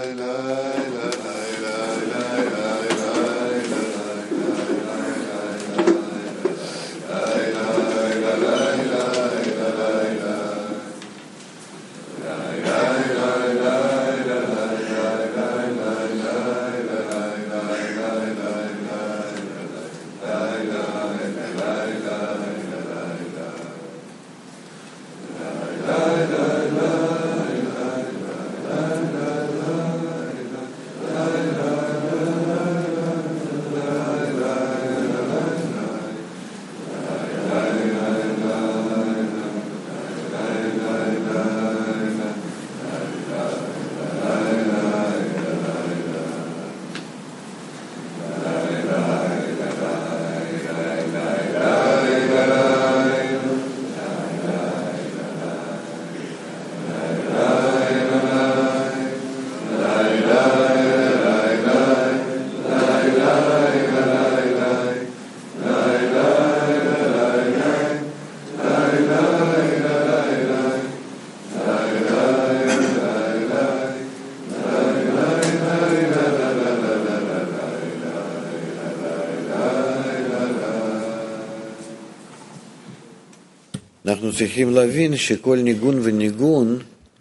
אנחנו צריכים להבין שכל ניגון וניגון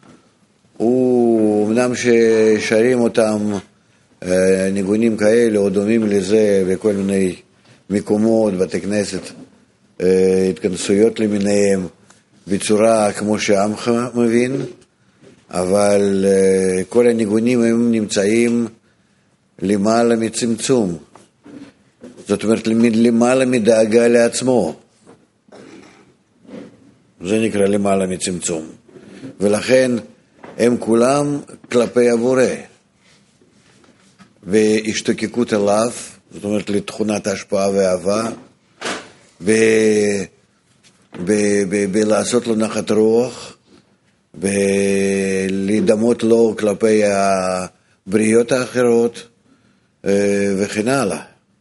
הוא אמנם ששרים אותם ניגונים כאלה או דומים לזה בכל מיני מקומות, בתי כנסת, התכנסויות למיניהם בצורה כמו שעמך מבין, אבל כל הניגונים הם נמצאים למעלה מצמצום, זאת אומרת למעלה מדאגה לעצמו, זה נקרא למעלה מצמצום, ולכן הם כולם כלפי הבורא, בהשתוקקות אליו, זאת אומרת לתכונת ההשפעה והאהבה, בלעשות לו נחת רוח, בלדמות לו כלפי הבריות האחרות, וכן הלאה.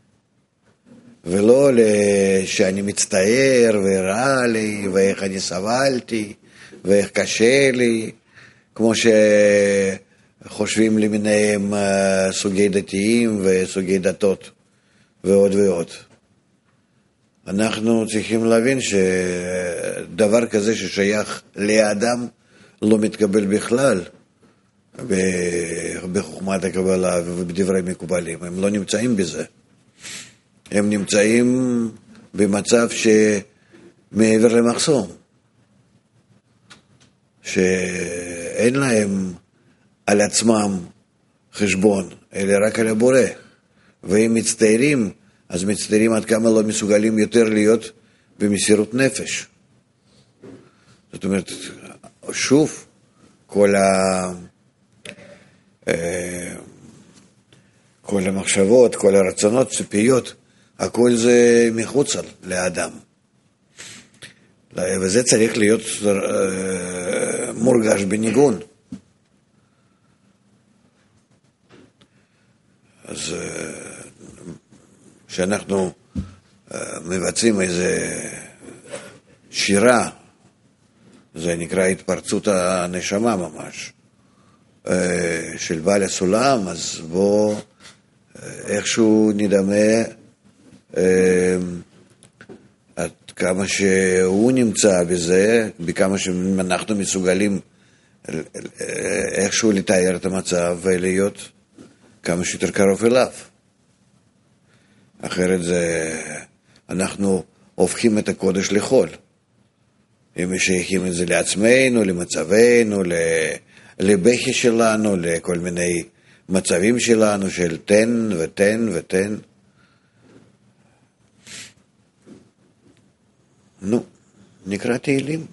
ולא שאני מצטער ורע לי ואיך אני סבלתי ואיך קשה לי, כמו שחושבים למיניהם סוגי דתיים וסוגי דתות ועוד ועוד. אנחנו צריכים להבין שדבר כזה ששייך לאדם לא מתקבל בכלל בחוכמת הקבלה ובדברי מקובלים, הם לא נמצאים בזה. הם נמצאים במצב שמעבר למחסום, שאין להם על עצמם חשבון, אלא רק על הבורא. והם מצטערים, אז מצטערים עד כמה לא מסוגלים יותר להיות במסירות נפש. זאת אומרת, שוב, כל המחשבות, כל הרצונות, ציפיות, הכל זה מחוץ לאדם. וזה צריך להיות מורגש בניגון. אז כשאנחנו מבצעים איזה שירה, זה נקרא התפרצות הנשמה ממש, של בעל הסולם, אז בוא איכשהו נדמה עד כמה שהוא נמצא בזה, בכמה שאנחנו מסוגלים איכשהו לתאר את המצב ולהיות כמה שיותר קרוב אליו. אחרת אנחנו הופכים את הקודש לחול. אם משייכים את זה לעצמנו, למצבנו, לבכי שלנו, לכל מיני מצבים שלנו של תן ותן ותן. נו, נקרא תהילים.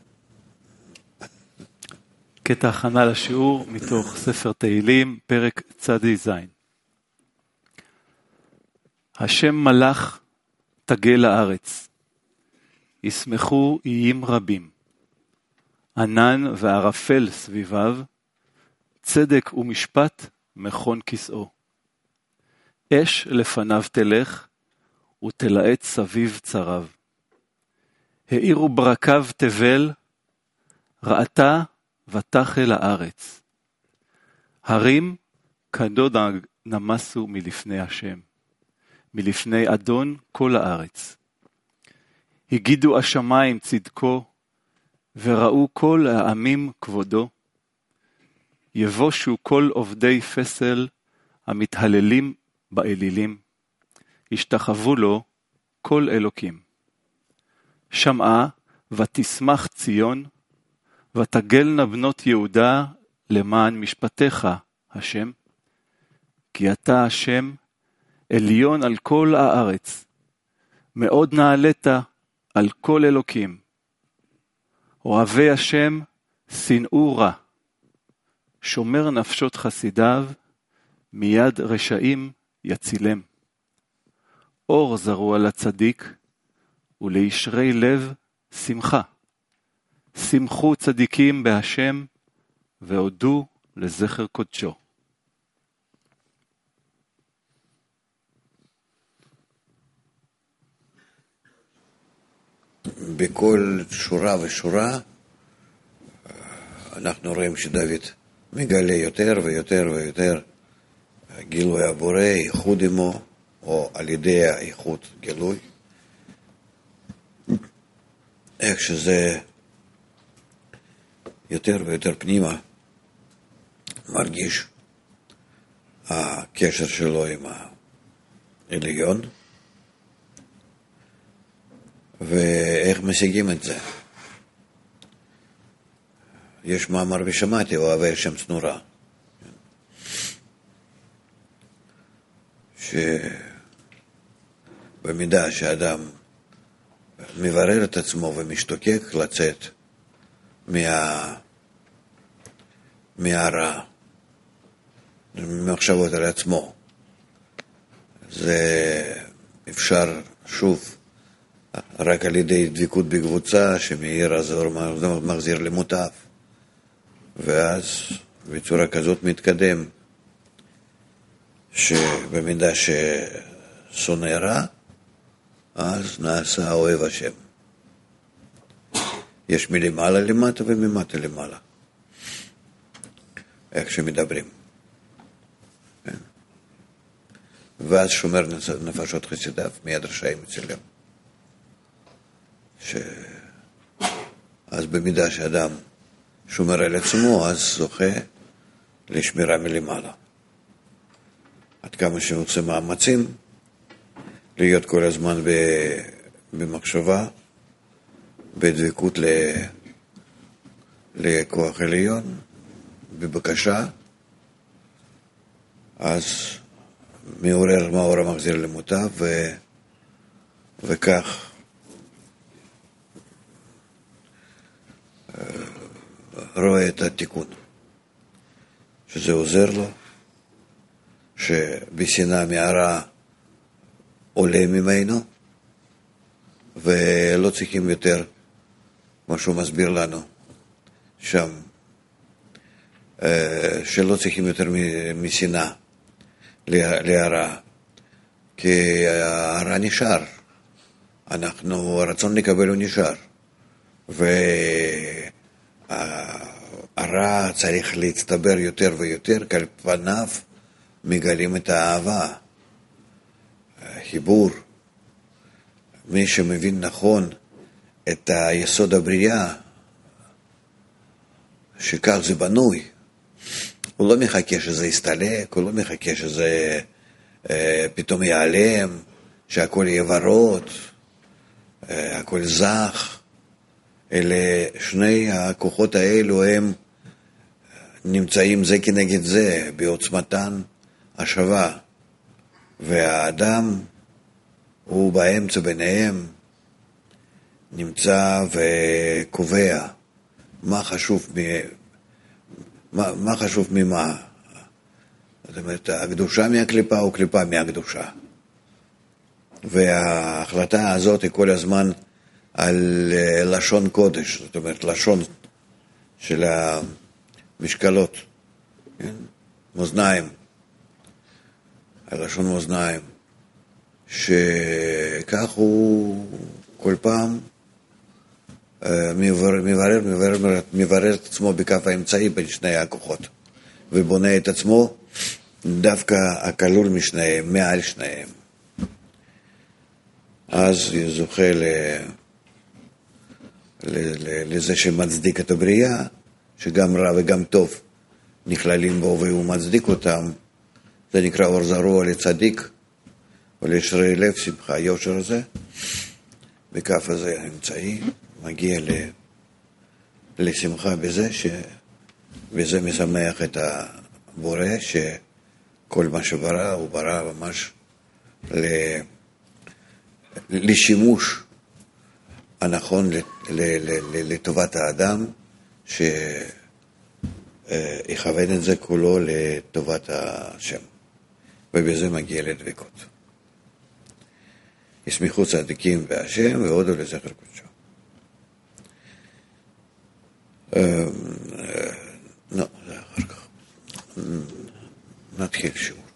קטע הכנה לשיעור מתוך ספר תהילים, פרק צדי זין. השם מלך תגל לארץ, ישמחו איים רבים, ענן וערפל סביביו, צדק ומשפט מכון כסאו. אש לפניו תלך, ותלעת סביב צריו. העירו ברקיו תבל, ראתה ותחל הארץ. הרים כדוד נמסו מלפני השם, מלפני אדון כל הארץ. הגידו השמיים צדקו, וראו כל העמים כבודו. יבושו כל עובדי פסל המתהללים באלילים, השתחוו לו כל אלוקים. שמעה ותשמח ציון, ותגלנה בנות יהודה למען משפטיך, השם. כי אתה השם עליון על כל הארץ, מאוד נעלית על כל אלוקים. אוהבי השם שנאו רע, שומר נפשות חסידיו, מיד רשעים יצילם. אור זרו על הצדיק, ולישרי לב שמחה. שמחו צדיקים בהשם, והודו לזכר קודשו. בכל שורה ושורה אנחנו רואים שדוד מגלה יותר ויותר ויותר גילוי הבורא, ייחוד עמו, או על ידי הייחוד גילוי. איך שזה יותר ויותר פנימה מרגיש הקשר שלו עם העליון, ואיך משיגים את זה. יש מאמר ושמעתי, אוהבי השם שנאו רע, שבמידה שאדם מברר את עצמו ומשתוקק לצאת מהרע, ממחשבות על עצמו, זה אפשר שוב רק על ידי דבקות בקבוצה שמאיר הזוהר מחזיר למוטב, ואז בצורה כזאת מתקדם, שבמידה ששונא רע, אז נעשה אוהב השם. יש מלמעלה למטה וממטה למעלה, איך שמדברים. ואז שומר נפשות חסידיו, מיד רשעים יצילם. אז במידה שאדם שומר על עצמו, אז זוכה לשמירה מלמעלה. עד כמה שעושה מאמצים להיות כל הזמן במחשבה, בדבקות לכוח עליון, בבקשה, אז מעורר מאור המחזיר למוטב, וכך רואה את התיקון, שזה עוזר לו, שבשנאה מהרע עולה ממנו, ולא צריכים יותר, מה שהוא מסביר לנו שם, שלא צריכים יותר משנאה להרע, כי הרע נשאר, הרצון לקבל הוא נשאר, והרע צריך להצטבר יותר ויותר, כל פניו מגלים את האהבה, החיבור. מי שמבין נכון את היסוד הבריאה, שכך זה בנוי, הוא לא מחכה שזה יסתלק, הוא לא מחכה שזה פתאום ייעלם, שהכל יהיה ורוד, הכל זך. אלה שני הכוחות האלו הם נמצאים זה כנגד זה בעוצמתן השווה, והאדם הוא באמצע ביניהם, נמצא וקובע מה חשוב ממה. זאת אומרת, הקדושה מהקליפה או קליפה מהקדושה. וההחלטה הזאת היא כל הזמן על לשון קודש, זאת אומרת, לשון של המשקלות, כן? מאזניים, הלשון מאזניים, שכך הוא כל פעם מברר את עצמו בכף האמצעי בין שני הכוחות, ובונה את עצמו דווקא הכלול משניהם, מעל שניהם. אז זוכה לזה שמצדיק את הבריאה, שגם רע וגם טוב נכללים בו והוא מצדיק אותם. זה נקרא אור זרוע לצדיק ולישרי לב שמחה. היושר הזה בכף הזה האמצעי מגיע לשמחה בזה וזה משמח את הבורא שכל מה שברא הוא ברא ממש לשימוש הנכון לטובת האדם שיכוון את זה כולו לטובת השם ובזה מגיע לדבקות. ישמחו צדיקים בהשם והודו לזכר קודשו. לא, זה אחר כך. נתחיל שוב.